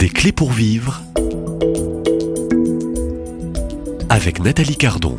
Des clés pour vivre avec Nathalie Cardon.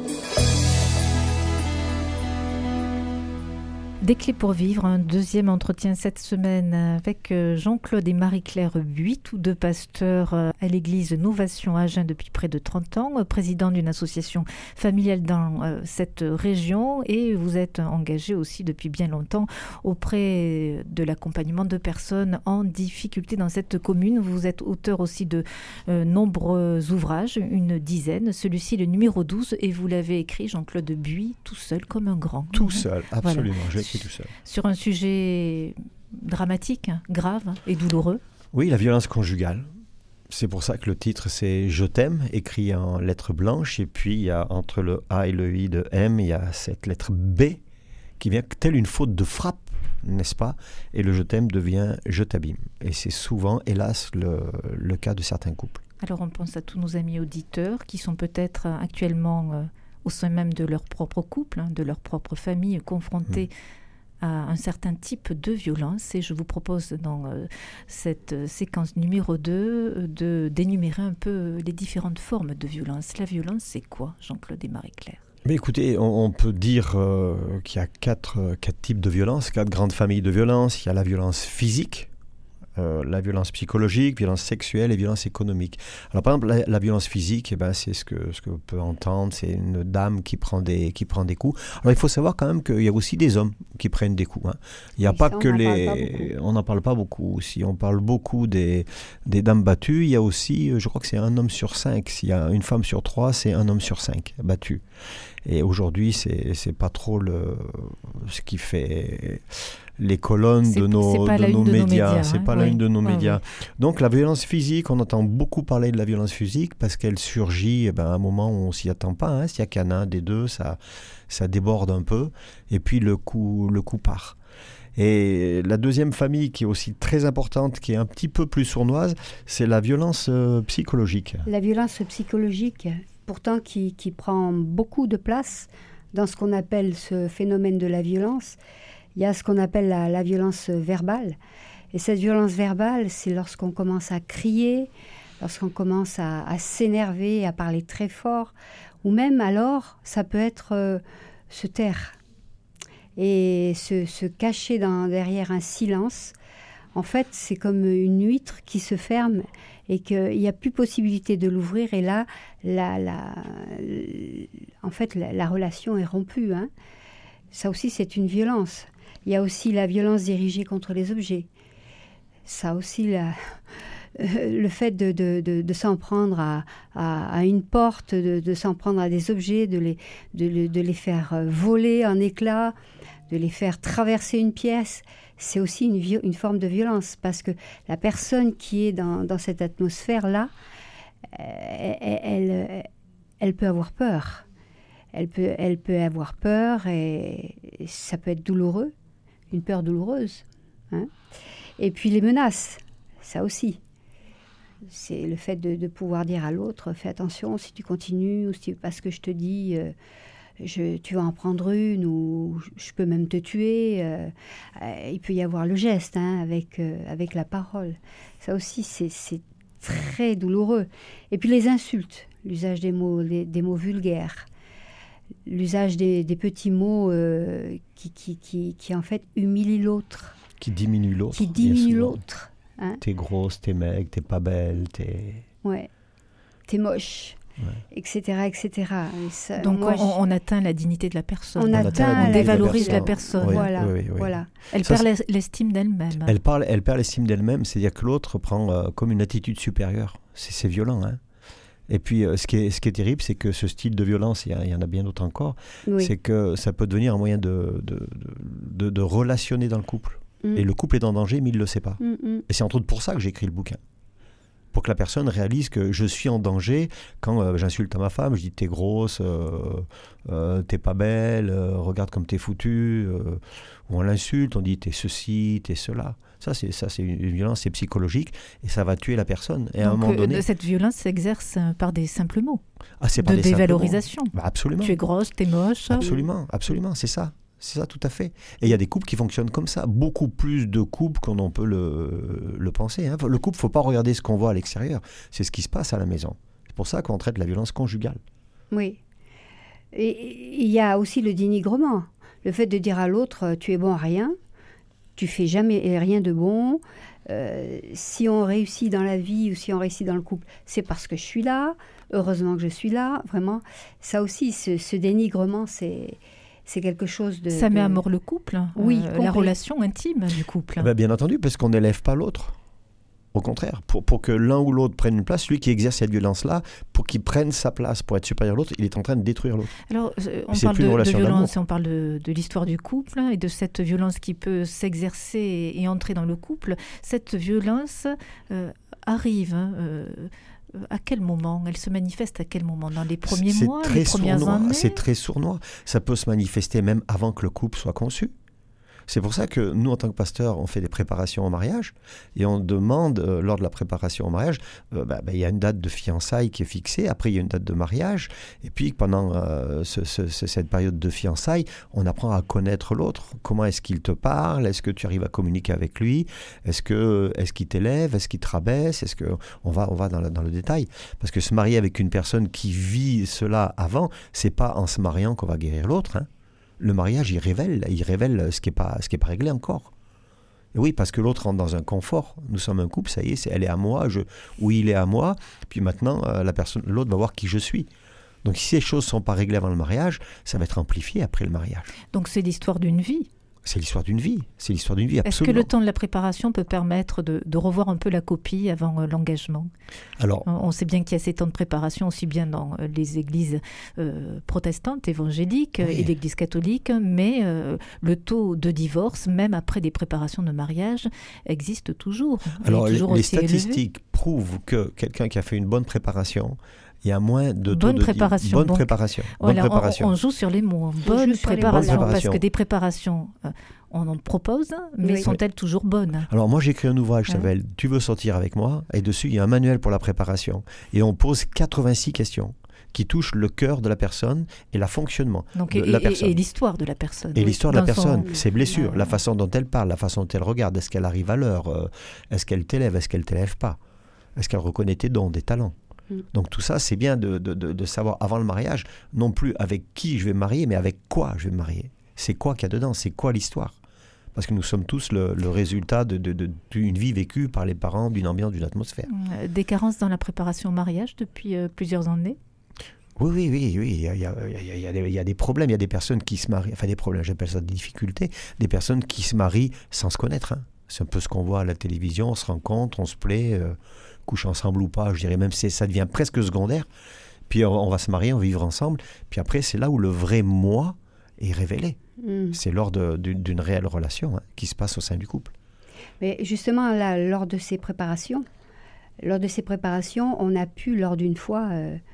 Des clés pour vivre, un deuxième entretien cette semaine avec Jean-Claude et Marie-Claire Buis, tous deux pasteurs à l'église Novation à Agen depuis près de 30 ans, président d'une association familiale dans cette région, et vous êtes engagé aussi depuis bien longtemps auprès de l'accompagnement de personnes en difficulté dans cette commune. Vous êtes auteur aussi de nombreux ouvrages, une dizaine, celui-ci le numéro 12, et vous l'avez écrit, Jean-Claude Buis, tout seul comme un grand. Tout seul, absolument. Voilà. Tout seul. Sur un sujet dramatique, grave et douloureux. Oui, la violence conjugale. C'est pour ça que le titre c'est « Je t'aime », écrit en lettres blanches. Et puis, il y a, entre le A et le I de M, il y a cette lettre B qui vient telle une faute de frappe, n'est-ce pas? Et le « Je t'aime » devient « Je t'abîme ». Et c'est souvent, hélas, le cas de certains couples. Alors, on pense à tous nos amis auditeurs qui sont peut-être actuellement au sein même de leur propre couple, de leur propre famille, confrontés à un certain type de violence, et je vous propose dans cette séquence numéro 2 d'énumérer un peu les différentes formes de violence. La violence, c'est quoi, Jean-Claude et Marie-Claire? Mais écoutez, on peut dire qu'il y a quatre types de violence, 4 grandes familles de violence. Il y a la violence physique, la violence psychologique, violence sexuelle et violence économique. Alors par exemple, la violence physique, c'est ce que on peut entendre, c'est une dame qui prend des coups. Alors il faut savoir quand même qu'il y a aussi des hommes qui prennent des coups. Hein. Il n'y a pas que on n'en parle pas beaucoup. Si on parle beaucoup des dames battues, il y a aussi, je crois que c'est un homme sur 5. S'il y a une femme sur 3, c'est un homme sur 5 battu. Et aujourd'hui, c'est pas trop ce qui fait les colonnes de nos médias. C'est pas la une de nos médias. Donc la violence physique, on entend beaucoup parler de la violence physique parce qu'elle surgit à un moment où on s'y attend pas. Hein. S'il y a qu'un des deux, ça déborde un peu. Et puis le coup part. Et la deuxième famille qui est aussi très importante, qui est un petit peu plus sournoise, c'est la violence psychologique. La violence psychologique, pourtant qui prend beaucoup de place dans ce qu'on appelle ce phénomène de la violence. Il y a ce qu'on appelle la violence verbale. Et cette violence verbale, c'est lorsqu'on commence à crier, lorsqu'on commence à s'énerver, à parler très fort, ou même alors, ça peut être se taire et se cacher derrière un silence. En fait, c'est comme une huître qui se ferme et qu'il n'y a plus possibilité de l'ouvrir. Et là, en fait, la relation est rompue. Hein. Ça aussi, c'est une violence. Il y a aussi la violence dirigée contre les objets. Ça aussi, le fait de s'en prendre à une porte, de s'en prendre à des objets, de les faire voler en éclats, de les faire traverser une pièce, c'est aussi une forme de violence. Parce que la personne qui est dans cette atmosphère-là, elle peut avoir peur. Elle peut avoir peur et ça peut être douloureux. Une peur douloureuse. Hein. Et puis les menaces, ça aussi. C'est le fait de pouvoir dire à l'autre, fais attention, si tu continues, ou si parce que je te dis, tu vas en prendre une, ou je peux même te tuer. Il peut y avoir le geste, hein, avec la parole. Ça aussi, c'est très douloureux. Et puis les insultes, l'usage des mots vulgaires. L'usage des petits mots qui en fait humilient l'autre. Qui diminue l'autre. Qui diminue l'autre. Hein. T'es grosse, t'es maigre, t'es pas belle, t'es... Ouais. T'es moche, etc. etc. Ça, donc on atteint la dignité de la personne. On dévalorise la personne. Oui, voilà. Voilà. Elle perd l'estime d'elle-même. Elle perd l'estime d'elle-même, c'est-à-dire que l'autre prend comme une attitude supérieure. C'est violent, hein. Et puis, ce qui est terrible, c'est que ce style de violence, il y en a bien d'autres encore, c'est que ça peut devenir un moyen de relationner dans le couple. Et le couple est en danger, mais il ne le sait pas. Et c'est entre autres pour ça que j'ai écrit le bouquin. Pour que la personne réalise que je suis en danger quand j'insulte à ma femme, je dis t'es grosse, t'es pas belle, regarde comme t'es foutue, ou on l'insulte, on dit t'es ceci, t'es cela. Ça c'est une violence, c'est psychologique et ça va tuer la personne. Et à un moment donné, cette violence s'exerce par des simples mots, c'est par de dévalorisation. Absolument. Tu es grosse, t'es moche. Absolument, c'est ça. C'est ça, tout à fait. Et il y a des couples qui fonctionnent comme ça. Beaucoup plus de couples qu'on en peut le penser. Hein. Le couple, il ne faut pas regarder ce qu'on voit à l'extérieur. C'est ce qui se passe à la maison. C'est pour ça qu'on traite la violence conjugale. Oui. Et il y a aussi le dénigrement. Le fait de dire à l'autre, tu es bon à rien, tu fais jamais rien de bon. Si on réussit dans la vie ou si on réussit dans le couple, c'est parce que je suis là. Heureusement que je suis là. Vraiment, ça aussi, ce dénigrement, c'est quelque chose de... Ça met à mort le couple, oui, la relation intime du couple. Bien entendu, parce qu'on n'élève pas l'autre. Au contraire, pour que l'un ou l'autre prenne une place, celui qui exerce cette violence-là, pour qu'il prenne sa place, pour être supérieur à l'autre, il est en train de détruire l'autre. Alors, on parle de violence, on parle de l'histoire du couple et de cette violence qui peut s'exercer et entrer dans le couple. Cette violence arrive... à quel moment? Elle se manifeste à quel moment? Dans les premiers mois, les premières années? C'est très sournois. Ça peut se manifester même avant que le couple soit conçu. C'est pour ça que nous, en tant que pasteurs, on fait des préparations au mariage et on demande, lors de la préparation au mariage, il y a une date de fiançailles qui est fixée, après il y a une date de mariage, et puis pendant cette période de fiançailles, on apprend à connaître l'autre. Comment est-ce qu'il te parle? Est-ce que tu arrives à communiquer avec lui? Est-ce qu'il t'élève? Est-ce qu'il te rabaisse? Est-ce que on va dans le détail? Parce que se marier avec une personne qui vit cela avant, c'est pas en se mariant qu'on va guérir l'autre, hein. Le mariage, il révèle ce qui est pas réglé encore. Et oui, parce que l'autre rentre dans un confort. Nous sommes un couple, ça y est, elle est à moi, ou il est à moi. Puis maintenant, l'autre va voir qui je suis. Donc si ces choses ne sont pas réglées avant le mariage, ça va être amplifié après le mariage. Donc c'est l'histoire d'une vie. C'est l'histoire d'une vie. C'est l'histoire d'une vie, absolument. Est-ce que le temps de la préparation peut permettre de revoir un peu la copie avant l'engagement? Alors, on sait bien qu'il y a ces temps de préparation aussi bien dans les églises protestantes, évangéliques et l'église catholique, mais le taux de divorce, même après des préparations de mariage, existe toujours. Alors, toujours les statistiques prouvent que quelqu'un qui a fait une bonne préparation, il y a moins de taux bonne préparation. Bonne préparation. Voilà, bonne préparation. On joue sur les mots. Bonne préparation, parce que des préparations, on en propose, mais sont-elles toujours bonnes? Alors moi, j'ai écrit un ouvrage qui s'appelle « Tu veux sortir avec moi ?» et dessus, il y a un manuel pour la préparation. Et on pose 86 questions qui touchent le cœur de la personne et le fonctionnement de la personne. Et l'histoire de la personne. Et l'histoire de la personne, ses blessures, la façon dont elle parle, la façon dont elle regarde, est-ce qu'elle arrive à l'heure, est-ce qu'elle t'élève, est-ce qu'elle ne t'élève pas, est-ce qu'elle reconnaît tes dons, des talents. Donc tout ça, c'est bien de savoir avant le mariage, non plus avec qui je vais me marier, mais avec quoi je vais me marier. C'est quoi qu'il y a dedans, c'est quoi l'histoire? Parce que nous sommes tous le résultat d'une vie vécue par les parents, d'une ambiance, d'une atmosphère. Des carences dans la préparation au mariage depuis plusieurs années? Oui. Il y a des problèmes. Il y a des personnes qui se marient, enfin des problèmes, j'appelle ça des difficultés, des personnes qui se marient sans se connaître. Hein. C'est un peu ce qu'on voit à la télévision, on se rencontre, on se plaît, couche ensemble ou pas, je dirais même ça devient presque secondaire. Puis on va se marier, on va vivre ensemble. Puis après, c'est là où le vrai moi est révélé. C'est lors d'une réelle relation qui se passe au sein du couple. Mais justement, là, lors de ces préparations, on a pu, lors d'une fois,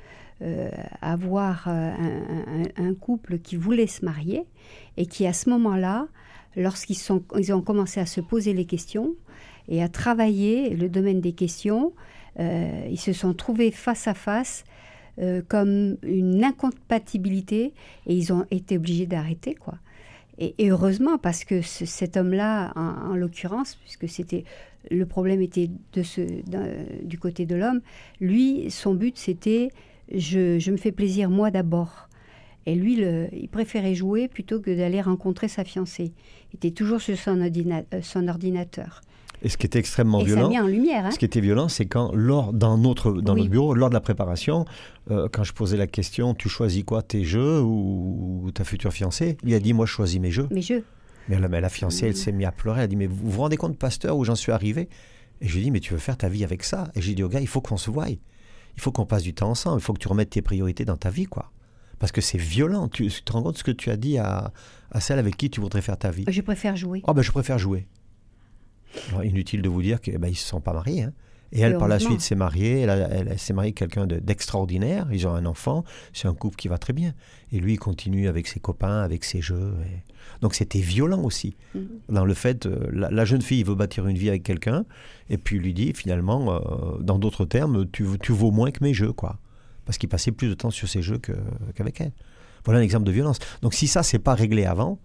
avoir un couple qui voulait se marier et qui, à ce moment-là, lorsqu'ils ont commencé à se poser les questions et à travailler le domaine des questions, ils se sont trouvés face à face comme une incompatibilité et ils ont été obligés d'arrêter, quoi. Et heureusement, parce que cet homme-là, en l'occurrence, puisque le problème était du côté de l'homme, lui, son but, c'était « je me fais plaisir moi d'abord ». Et lui, il préférait jouer plutôt que d'aller rencontrer sa fiancée. Il était toujours sur son ordinateur. Et ce qui était extrêmement violent, ça met en lumière, ce qui était violent, c'est quand, dans notre bureau, lors de la préparation, quand je posais la question, tu choisis quoi, tes jeux ou ta future fiancée? Il a dit, moi, je choisis mes jeux. Mes jeux. Mais la fiancée, elle s'est mise à pleurer. Elle a dit, mais vous vous rendez compte, pasteur, où j'en suis arrivé? Et je lui ai dit, mais tu veux faire ta vie avec ça? Et j'ai dit au gars, il faut qu'on se voie. Il faut qu'on passe du temps ensemble. Il faut que tu remettes tes priorités dans ta vie, quoi. Parce que c'est violent. Tu te rends compte de ce que tu as dit à celle avec qui tu voudrais faire ta vie? Je préfère jouer. Oh, je préfère jouer. Alors, inutile de vous dire qu'ils ne se sont pas mariés. Hein. Et elle, par la suite, s'est mariée. Elle s'est mariée avec quelqu'un d'extraordinaire. Ils ont un enfant. C'est un couple qui va très bien. Et lui, il continue avec ses copains, avec ses jeux. Donc, c'était violent aussi. Dans le fait, la jeune fille veut bâtir une vie avec quelqu'un. Et puis, il lui dit, finalement, dans d'autres termes, tu vaux moins que mes jeux, quoi. Parce qu'il passait plus de temps sur ses jeux qu'avec elle. Voilà un exemple de violence. Donc, si ça, c'est pas réglé avant,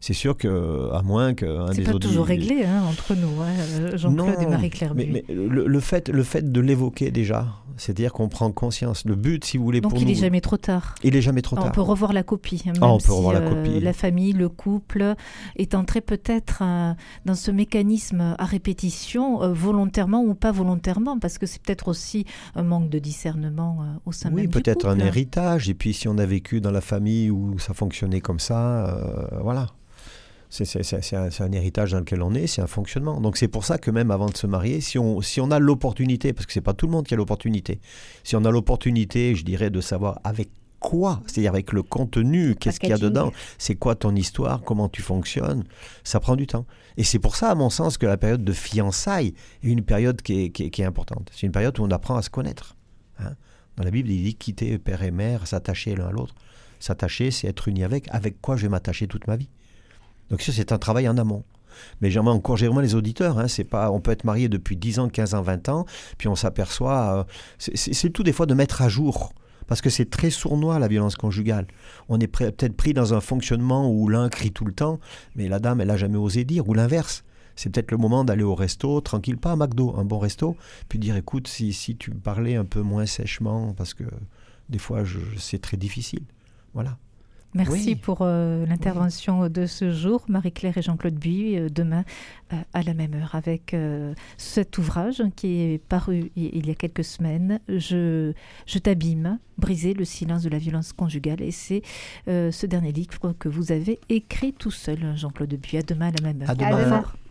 C'est sûr qu'à moins qu'un des autres... C'est pas toujours réglé entre nous, Jean-Claude et Marie-Claire Buis. Mais le fait de l'évoquer déjà, c'est-à-dire qu'on prend conscience. Le but, si vous voulez, donc pour il nous... n'est jamais trop tard. Il n'est jamais trop tard. On peut revoir la copie. Même on peut revoir la copie. La famille, le couple est entré peut-être dans ce mécanisme à répétition, volontairement ou pas volontairement, parce que c'est peut-être aussi un manque de discernement au sein même du couple. Oui, peut-être un héritage. Et puis si on a vécu dans la famille où ça fonctionnait comme ça, voilà. C'est un héritage dans lequel on est, c'est un fonctionnement. Donc c'est pour ça que même avant de se marier, si on a l'opportunité, parce que c'est pas tout le monde qui a l'opportunité, si on a l'opportunité, je dirais, de savoir avec quoi, c'est-à-dire avec le contenu, qu'est-ce qu'il y a dedans, c'est quoi ton histoire, comment tu fonctionnes, ça prend du temps. Et c'est pour ça, à mon sens, que la période de fiançailles est une période qui est importante. C'est une période où on apprend à se connaître. Dans la Bible, il dit quitter père et mère, s'attacher l'un à l'autre. S'attacher, c'est être uni avec quoi je vais m'attacher toute ma vie. Donc ça, c'est un travail en amont. Mais j'aimerais encourager vraiment les auditeurs. C'est pas, on peut être marié depuis 10 ans, 15 ans, 20 ans, puis on s'aperçoit... c'est tout des fois de mettre à jour. Parce que c'est très sournois, la violence conjugale. On est peut-être pris dans un fonctionnement où l'un crie tout le temps, mais la dame, elle n'a jamais osé dire, ou l'inverse. C'est peut-être le moment d'aller au resto, tranquille, pas à McDo, un bon resto, puis dire, écoute, si tu me parlais un peu moins sèchement, parce que des fois, c'est très difficile. Voilà. Merci pour l'intervention de ce jour, Marie-Claire et Jean-Claude Buis, demain à la même heure, avec cet ouvrage qui est paru il y a quelques semaines, Je t'abîme, briser le silence de la violence conjugale. Et c'est ce dernier livre que vous avez écrit tout seul, Jean-Claude Buis. À demain à la même heure. À demain.